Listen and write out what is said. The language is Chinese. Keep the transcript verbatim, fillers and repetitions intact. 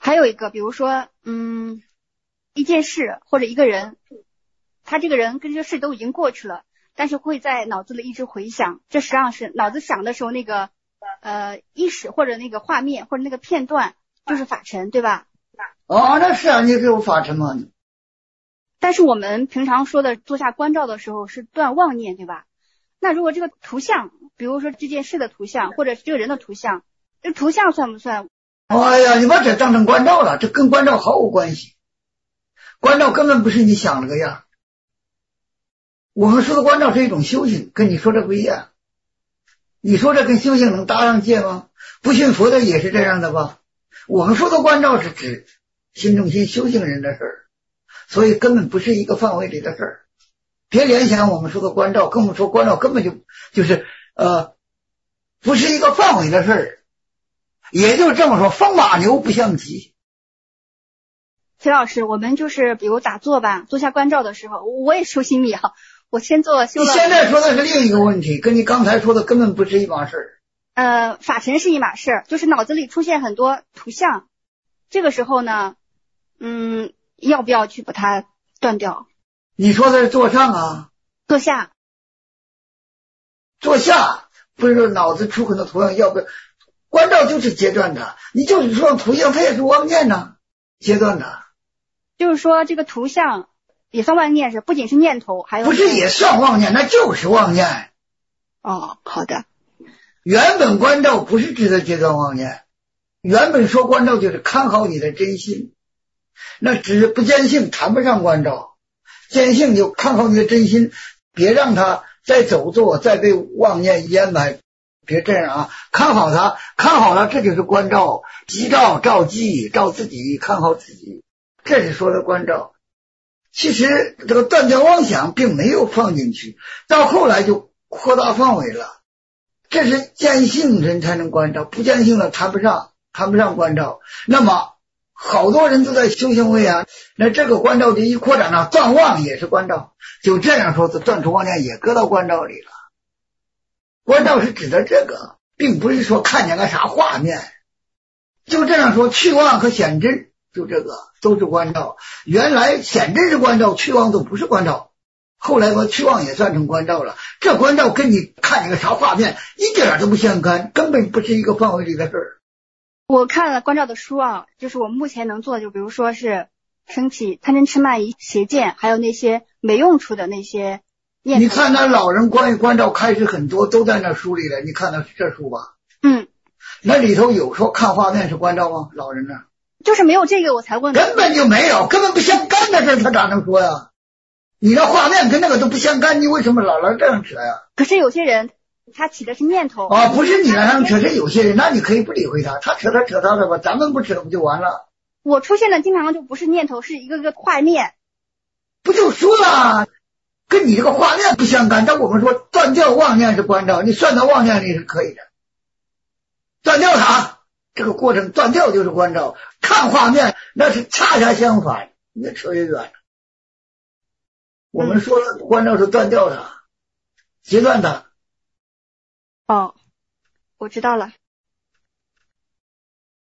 还有一个，比如说，嗯，一件事或者一个人，他这个人跟这个事都已经过去了，但是会在脑子里一直回想，这实际上是脑子想的时候那个呃意识或者那个画面或者那个片段就是法尘，对吧？ 哦，那是啊，你是有法尘吗？ 但是我们平常说的坐下观照的时候是断妄念，对吧？那如果这个图像，比如说这件事的图像或者是这个人的图像，这图像算不算？ 哎呀，你把这当成观照了，这跟观照毫无关系。观照根本不是你想那个样。我们说的观照是一种修行，跟你说的不一样。你说这跟修行能搭上界吗？不信佛的也是这样的吧？我们说的观照是指心中心修行人的事儿，所以根本不是一个范围里的事儿。别联想我们说的观照，跟我们说观照根本就就是呃不是一个范围的事儿。也就这么说，风马牛不相及。 徐老师，我们就是比如打坐吧，坐下观照的时候，我也修心理啊，我先做修了。 你现在说的是另一个问题，跟你刚才说的根本不是一码事儿。 呃，法尘是一码事儿，就是脑子里出现很多图像，这个时候呢，嗯，要不要去把它断掉？ 你说的是坐上啊？ 坐下。 坐下不是脑子出很多图像，要不要观照就是阶段的，你就是说图像它也是妄念呢，阶段的。 就是说这个图像也算妄念是，不仅是念头，还有不是也算妄念，那就是妄念。 哦，好的。 原本观照不是指的阶段妄念，原本说观照就是看好你的真心，那只是不见性谈不上观照，见性就看好你的真心，别让它再走错，再被妄念淹埋。别这样啊，看好它，看好了，这就是观照，即照照即照自己，看好自己，这是说的观照。其实这个断掉妄想并没有放进去，到后来就扩大范围了。这是见性人才能观照，不见性的谈不上，谈不上观照。那么好多人都在修行位啊，那这个观照就一扩展了，断妄也是观照，就这样说，断除妄念也搁到观照里了。观照是指的这个，并不是说看见个啥画面。就这样说，去妄和显真就这个都是观照。原来显真是观照，去妄都不是观照，后来把去妄也算成观照了。这观照跟你看见个啥画面一点都不相干，根本不是一个范围里的事儿。 我看了观照的书啊，就是我目前能做的，就比如说是升起贪嗔痴慢疑邪见，还有那些没用处的那些念头。 你看那老人关于观照开始很多都在那书里了，你看的是这书吧？ 嗯， 那里头有说看画面是观照吗？老人那就是没有这个我才问。 根本就没有，根本不相干的事他咋能说呀？你那画面跟那个都不相干，你为什么老老这样扯呀？ 可是有些人他起的是念头啊，不是你让他扯，是有些人，那你可以不理会他，他扯他扯他的吧，咱们不扯不就完了？ 我出现的经常就不是念头，是一个个画面。 不就说了，跟你这个画面不相干。但我们说断掉妄念是观照，你算到妄念里是可以的。断掉它，这个过程断掉就是观照，看画面那是恰恰相反，越扯越远了。我们说观照是断掉它，截断它。 哦，我知道了。